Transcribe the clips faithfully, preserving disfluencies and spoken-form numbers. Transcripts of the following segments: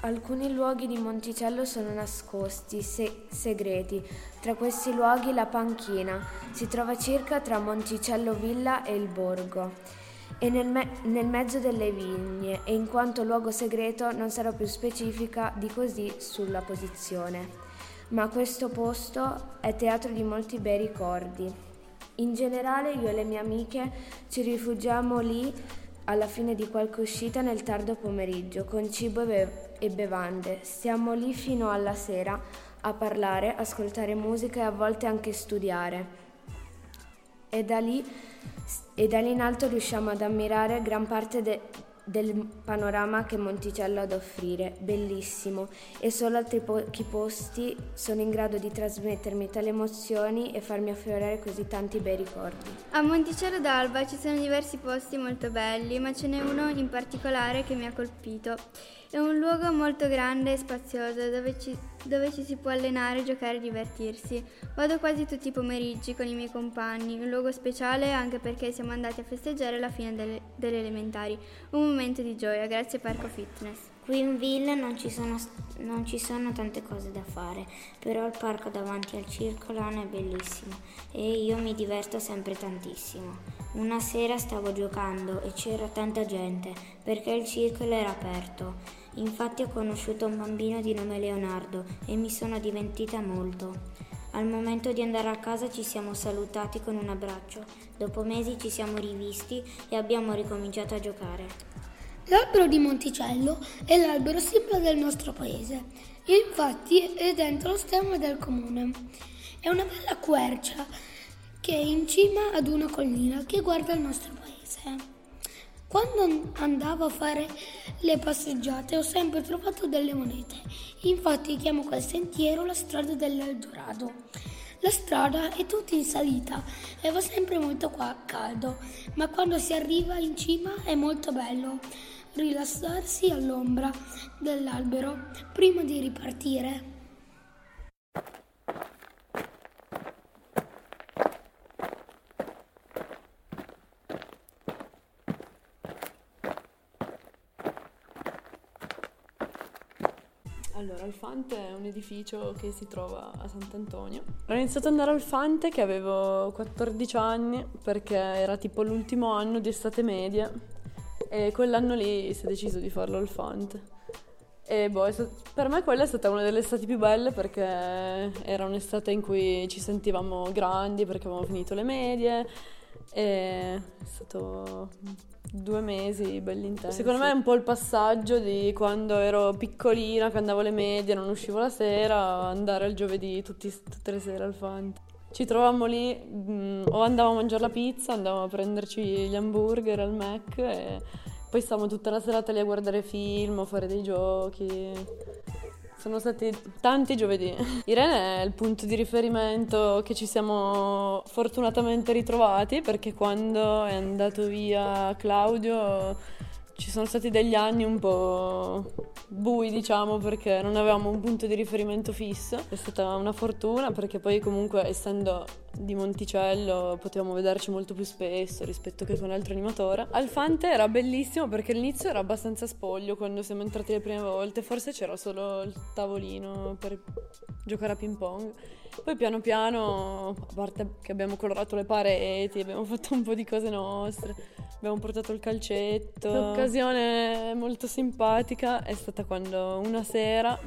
Alcuni luoghi di Monticello sono nascosti, se- segreti. Tra questi luoghi la panchina si trova circa tra Monticello Villa e il borgo e nel, me- nel mezzo delle vigne, e in quanto luogo segreto non sarò più specifica di così sulla posizione. Ma questo posto è teatro di molti bei ricordi. In generale io e le mie amiche ci rifugiamo lì alla fine di qualche uscita nel tardo pomeriggio con cibo e, be- e bevande. Stiamo lì fino alla sera a parlare, ascoltare musica e a volte anche studiare. E da lì, e da lì in alto riusciamo ad ammirare gran parte de- del panorama che Monticello ha ad offrire, bellissimo, e solo altri pochi posti sono in grado di trasmettermi tali emozioni e farmi affiorare così tanti bei ricordi. A Monticello d'Alba ci sono diversi posti molto belli, ma ce n'è uno in particolare che mi ha colpito. È un luogo molto grande e spazioso dove ci, dove ci si può allenare, giocare e divertirsi. Vado quasi tutti i pomeriggi con i miei compagni, un luogo speciale anche perché siamo andati a festeggiare la fine delle, delle elementari. Un momento di gioia, grazie Parco Fitness. Qui in villa non ci, sono, non ci sono tante cose da fare, però il parco davanti al circolone è bellissimo e io mi diverto sempre tantissimo. Una sera stavo giocando e c'era tanta gente perché il circolo era aperto. Infatti ho conosciuto un bambino di nome Leonardo e mi sono divertita molto. Al momento di andare a casa ci siamo salutati con un abbraccio. Dopo mesi ci siamo rivisti e abbiamo ricominciato a giocare. L'albero di Monticello è l'albero simbolo del nostro paese, infatti è dentro lo stemma del comune. È una bella quercia che è in cima ad una collina che guarda il nostro paese. Quando andavo a fare le passeggiate ho sempre trovato delle monete, infatti chiamo quel sentiero la strada dell'Eldorado. La strada è tutta in salita e va sempre molto qua caldo, ma quando si arriva in cima è molto bello rilassarsi all'ombra dell'albero prima di ripartire. Allora, il Fante è un edificio che si trova a Sant'Antonio. Ho iniziato ad andare al Fante che avevo quattordici anni perché era tipo l'ultimo anno di estate media e quell'anno lì si è deciso di farlo al Fante. E boh, è stat- per me quella è stata una delle estati più belle perché era un'estate in cui ci sentivamo grandi perché avevamo finito le medie e è stato due mesi belli intensi. Secondo me è un po' il passaggio di quando ero piccolina, che andavo alle medie, non uscivo la sera, andare il giovedì tutti, tutte le sere al Fante. Ci trovavamo lì, mh, o andavamo a mangiare la pizza, andavamo a prenderci gli hamburger al Mac e poi stavamo tutta la serata lì a guardare film o fare dei giochi. Sono stati tanti giovedì. Irene è il punto di riferimento che ci siamo fortunatamente ritrovati perché quando è andato via Claudio ci sono stati degli anni un po' bui, diciamo, perché non avevamo un punto di riferimento fisso. È stata una fortuna perché poi comunque essendo di Monticello potevamo vederci molto più spesso rispetto che con l'altro animatore. Al Fante era bellissimo perché all'inizio era abbastanza spoglio quando siamo entrati le prime volte, forse c'era solo il tavolino per giocare a ping pong. Poi piano piano, a parte che abbiamo colorato le pareti, abbiamo fatto un po' di cose nostre, abbiamo portato il calcetto. L'occasione molto simpatica è stata quando una sera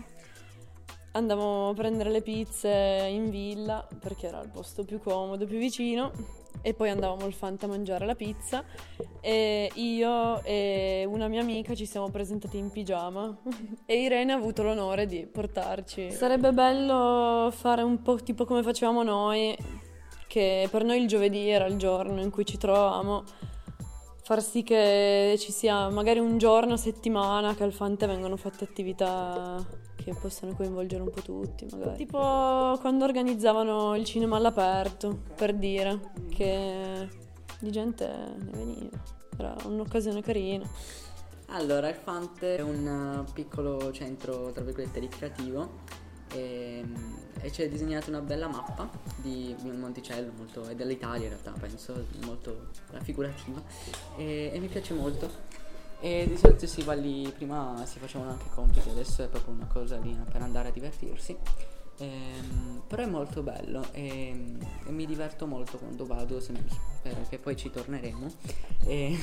andavamo a prendere le pizze in villa perché era il posto più comodo, più vicino, e poi andavamo al Fante a mangiare la pizza e io e una mia amica ci siamo presentati in pigiama e Irene ha avuto l'onore di portarci. Sarebbe bello fare un po' tipo come facevamo noi, che per noi il giovedì era il giorno in cui ci trovavamo, far sì che ci sia magari un giorno a settimana che al Fante vengono fatte attività che possano coinvolgere un po' tutti, magari. Tipo quando organizzavano il cinema all'aperto, per dire, che di gente ne veniva. Era un'occasione carina. Allora, il Fante è un piccolo centro, tra virgolette, ricreativo e, e c'è disegnata una bella mappa di Monticello, molto, è dell'Italia in realtà, penso, molto raffigurativa e, e mi piace molto. E di solito si va lì, prima si facevano anche compiti, adesso è proprio una cosa lì per andare a divertirsi. Ehm, però è molto bello e, e mi diverto molto quando vado, sem- spero che poi ci torneremo. E,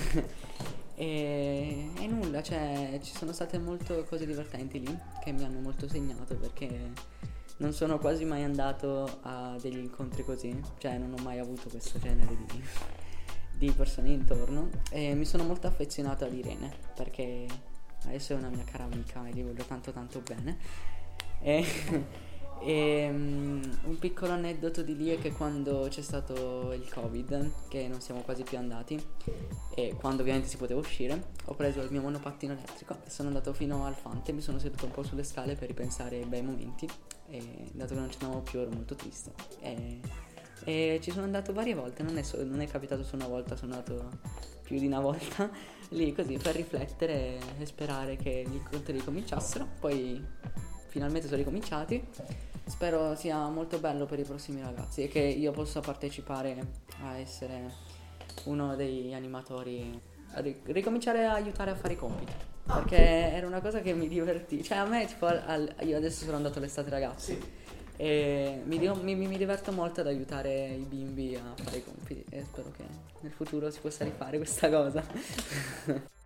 e, e nulla, cioè ci sono state molte cose divertenti lì che mi hanno molto segnato, perché non sono quasi mai andato a degli incontri così, cioè non ho mai avuto questo genere di, di persone intorno, e mi sono molto affezionato ad Irene perché adesso è una mia cara amica e gli voglio tanto tanto bene. E, e um, un piccolo aneddoto di lì è che quando c'è stato il Covid, che non siamo quasi più andati, e quando ovviamente si poteva uscire, ho preso il mio monopattino elettrico e sono andato fino al Fante, mi sono seduto un po' sulle scale per ripensare ai bei momenti, e dato che non ci andavo più ero molto triste, e, e ci sono andato varie volte, non è, so, non è capitato solo una volta, sono andato più di una volta lì così per riflettere e sperare che gli incontri ricominciassero. Poi finalmente sono ricominciati, spero sia molto bello per i prossimi ragazzi e che io possa partecipare a essere uno degli animatori, a ri- ricominciare a aiutare a fare i compiti, perché era una cosa che mi divertì, cioè a me tipo al, al- io adesso sono andato all'estate ragazzi e mi, di- mi- mi diverto molto ad aiutare i bimbi a fare i compiti e spero che nel futuro si possa rifare questa cosa.